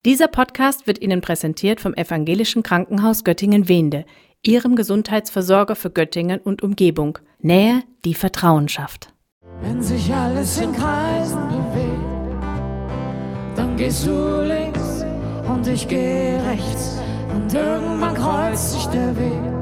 Dieser Podcast wird Ihnen präsentiert vom Evangelischen Krankenhaus Göttingen-Wehnde, Ihrem Gesundheitsversorger für Göttingen und Umgebung. Nähe, die Vertrauen schafft. Wenn sich alles in Kreisen bewegt, dann gehst du links und ich gehe rechts und irgendwann kreuzt sich der Weg.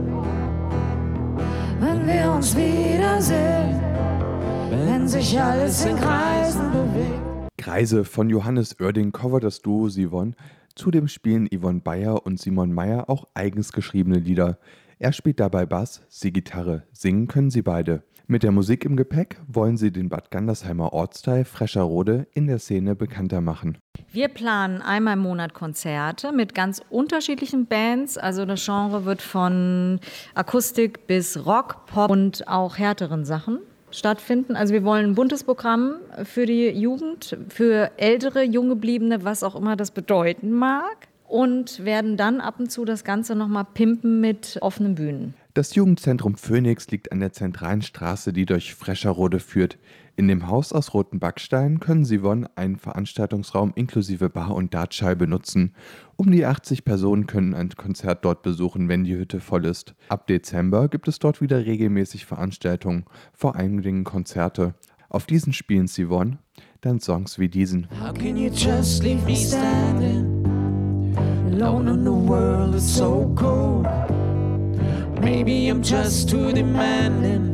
Wenn wir uns wiedersehen, wenn sich alles in Kreisen bewegt. Kreise von Johannes Oerding covert das Duo Siwon. Zudem spielen Yvonne Bayer und Simon Meyer auch eigens geschriebene Lieder. Er spielt dabei Bass, sie Gitarre. Singen können sie beide. Mit der Musik im Gepäck wollen sie den Bad Gandersheimer Ortsteil Frescherode in der Szene bekannter machen. Wir planen einmal im Monat Konzerte mit ganz unterschiedlichen Bands. Also das Genre wird von Akustik bis Rock, Pop und auch härteren Sachen stattfinden. Also wir wollen ein buntes Programm für die Jugend, für ältere, Junggebliebene, was auch immer das bedeuten mag. Und werden dann ab und zu das Ganze nochmal pimpen mit offenen Bühnen. Das Jugendzentrum Phoenix liegt an der zentralen Straße, die durch Frescherode führt. In dem Haus aus roten Backsteinen können Siwon einen Veranstaltungsraum inklusive Bar und Dartscheibe benutzen. Um die 80 Personen können ein Konzert dort besuchen, wenn die Hütte voll ist. Ab Dezember gibt es dort wieder regelmäßig Veranstaltungen, vor allen Dingen Konzerte. Auf diesen spielen Siwon dann Songs wie diesen. How can you just leave me standing alone in the world is so cold? Maybe I'm just too demanding.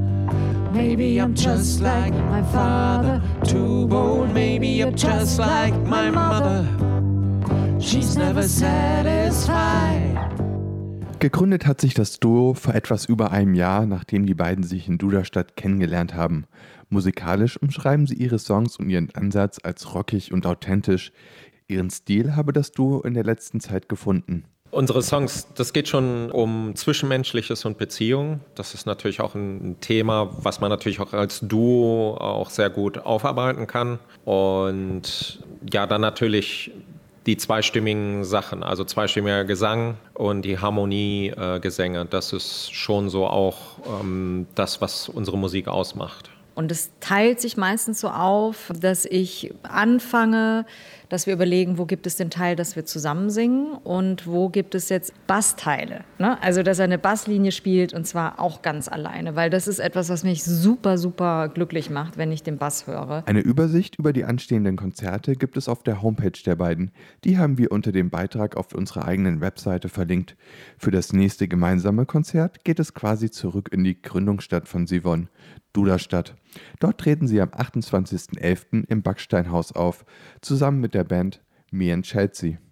Maybe I'm just like my father, too bold. Maybe I'm just like my mother. She's never satisfied. Gegründet hat sich das Duo vor etwas über einem Jahr, nachdem die beiden sich in Duderstadt kennengelernt haben. Musikalisch umschreiben sie ihre Songs und ihren Ansatz als rockig und authentisch. Ihren Stil habe das Duo in der letzten Zeit gefunden. Unsere Songs, das geht schon um Zwischenmenschliches und Beziehung. Das ist natürlich auch ein Thema, was man natürlich auch als Duo auch sehr gut aufarbeiten kann. Und ja, dann natürlich die zweistimmigen Sachen, also zweistimmiger Gesang und die Harmoniegesänge. Das ist schon so auch das, was unsere Musik ausmacht. Und es teilt sich meistens so auf, dass ich anfange, dass wir überlegen, wo gibt es den Teil, dass wir zusammen singen und wo gibt es jetzt Bassteile. Ne? Also, dass er eine Basslinie spielt und zwar auch ganz alleine, weil das ist etwas, was mich super, super glücklich macht, wenn ich den Bass höre. Eine Übersicht über die anstehenden Konzerte gibt es auf der Homepage der beiden. Die haben wir unter dem Beitrag auf unserer eigenen Webseite verlinkt. Für das nächste gemeinsame Konzert geht es quasi zurück in die Gründungsstadt von Siwon, Duderstadt. Dort treten sie am 28.11. im Backsteinhaus auf, zusammen mit der Band Me and Chelsea.